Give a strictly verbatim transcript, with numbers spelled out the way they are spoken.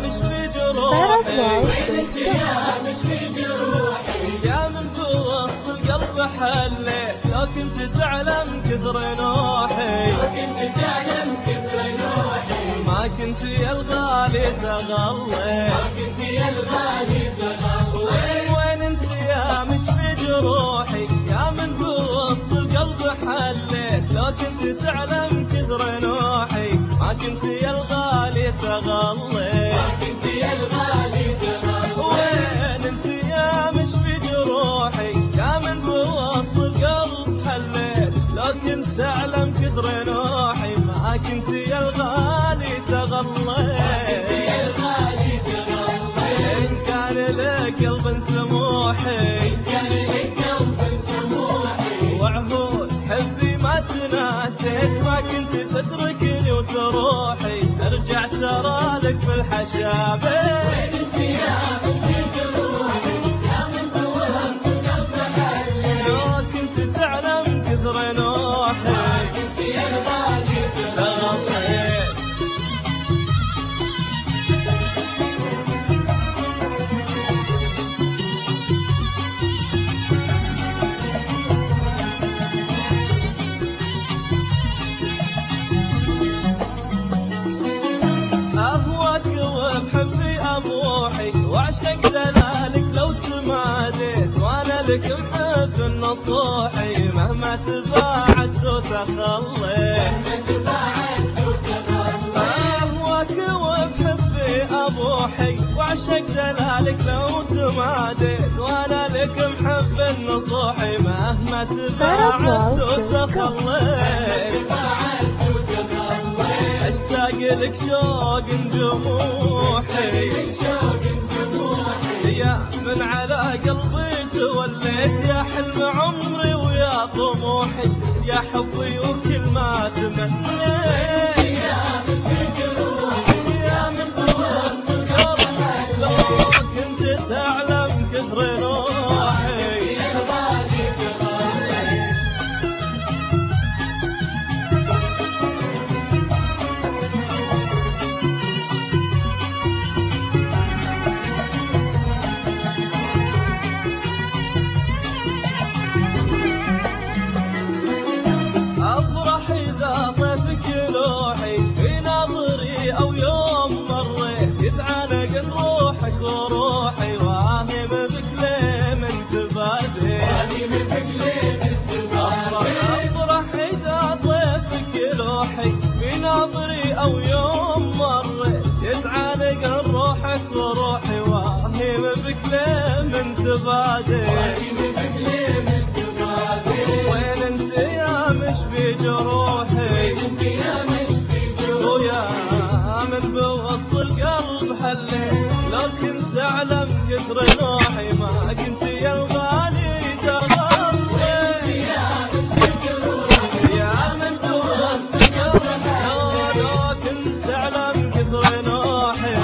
مش في جروحي وانت يا مش في جروحي يا من بوسط القلب حليت لو كنت تعلم كثر نوحي لو كنت تعلم كثر نوحي ما كنت يا الغالي تغلي ما كنت يا الغالي تغلي وين انت يا مش في جروحي يا من بوسط القلب حليت لو كنت تعلم كثر نوحي ما كنت يا الغالي تغلي ما كنت يا الغالي تغلي وين انت يا مش في جروحي يا من بوسط القلب حليت لو كنت تعلم كثر نوحي ما كنت يا الغالي تغلي إن كان لك قلب سموحي إن كان لك قلب سموحي وعهود حبي ما تناسيت ما كنت تتركني وتروحي ارجع ترى لك في الحشابة وين انت يا مش في جروحي يا من بوسط القلب حليت لو كنت تعلم كثر نوحي ما كنت يا الغالي تغلي وعشق دلالك لو تماديت وانا لك محب النصوحي مهما تباعدت وتخليت اهواك وبحبي ابوحي وعشق دلالك لو تماديت وانا لك محب النصوحي مهما تباعدت وتخليت اشتاق لك شوق جموحي يا من على قلبي توليت يا حلم عمري ويا طموحي يا حبي وكل ما تمنيت يا مش في جروحي يا من بوسط القلب لو كنت تعلم كثر نوحي يا الغالي تغلي وروحي واهم بك ليه من تبادي واهم بك ليه من تبادي افرح اذا طيفك لوحي في ناظري او يوم مريت يتعانق روحك وروحي واهم بك ليه من تبادي واهم بك ليه من تبادي وين انت يا مش في جروحي وين انت يا مش في جروحي يا من بوسط القلب حليت لو كنت تعلم كثر نوحي ما كنت يا الغالي تغلي يا مش في جروحي يا من بوسط القلب لو كنت تعلم كثر نوحي